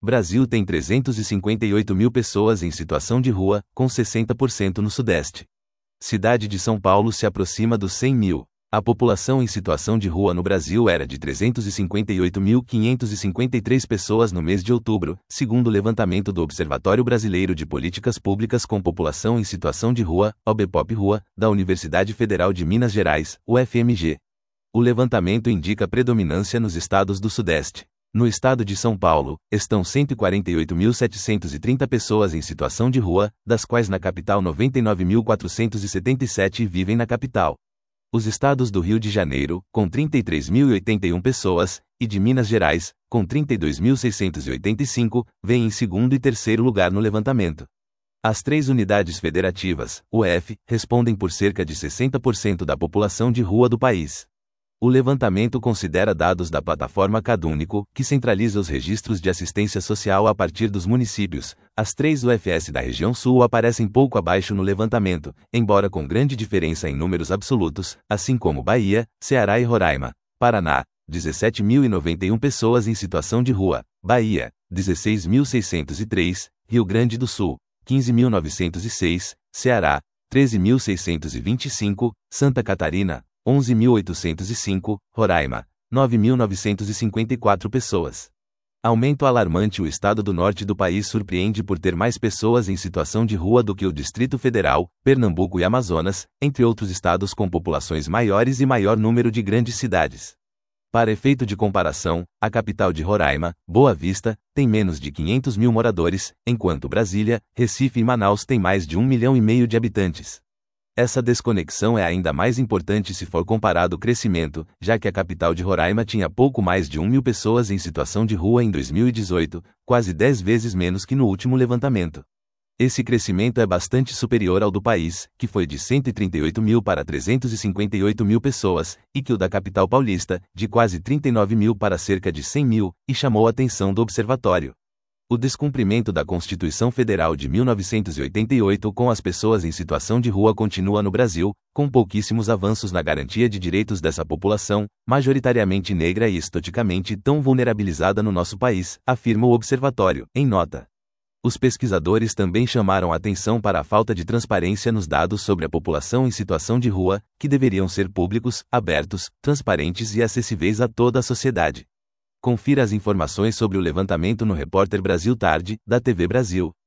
Brasil tem 358 mil pessoas em situação de rua, com 60% no Sudeste. Cidade de São Paulo se aproxima dos 100 mil. A população em situação de rua no Brasil era de 358.553 pessoas no mês de outubro, segundo o levantamento do Observatório Brasileiro de Políticas Públicas com População em Situação de Rua, OBPOP-RUA, da Universidade Federal de Minas Gerais, UFMG. O levantamento indica predominância nos estados do Sudeste. No estado de São Paulo, estão 148.730 pessoas em situação de rua, das quais na capital 99.477 vivem na capital. Os estados do Rio de Janeiro, com 33.081 pessoas, e de Minas Gerais, com 32.685, vêm em segundo e terceiro lugar no levantamento. As três unidades federativas, UF, respondem por cerca de 60% da população de rua do país. O levantamento considera dados da plataforma CadÚnico, que centraliza os registros de assistência social a partir dos municípios. As três UFS da região sul aparecem pouco abaixo no levantamento, embora com grande diferença em números absolutos, assim como Bahia, Ceará e Roraima. Paraná, 17.091 pessoas em situação de rua. Bahia, 16.603. Rio Grande do Sul, 15.906. Ceará, 13.625. Santa Catarina, 11.805, Roraima, 9.954 pessoas. Aumento alarmante. O estado do norte do país surpreende por ter mais pessoas em situação de rua do que o Distrito Federal, Pernambuco e Amazonas, entre outros estados com populações maiores e maior número de grandes cidades. Para efeito de comparação, a capital de Roraima, Boa Vista, tem menos de 500 mil moradores, enquanto Brasília, Recife e Manaus têm mais de 1,5 milhão de habitantes. Essa desconexão é ainda mais importante se for comparado o crescimento, já que a capital de Roraima tinha pouco mais de 1.000 pessoas em situação de rua em 2018, quase 10 vezes menos que no último levantamento. Esse crescimento é bastante superior ao do país, que foi de 138 mil para 358 mil pessoas, e que o da capital paulista, de quase 39 mil para cerca de 100 mil, e chamou a atenção do observatório. O descumprimento da Constituição Federal de 1988 com as pessoas em situação de rua continua no Brasil, com pouquíssimos avanços na garantia de direitos dessa população, majoritariamente negra e historicamente tão vulnerabilizada no nosso país, afirma o observatório, em nota. Os pesquisadores também chamaram a atenção para a falta de transparência nos dados sobre a população em situação de rua, que deveriam ser públicos, abertos, transparentes e acessíveis a toda a sociedade. Confira as informações sobre o levantamento no Repórter Brasil Tarde, da TV Brasil.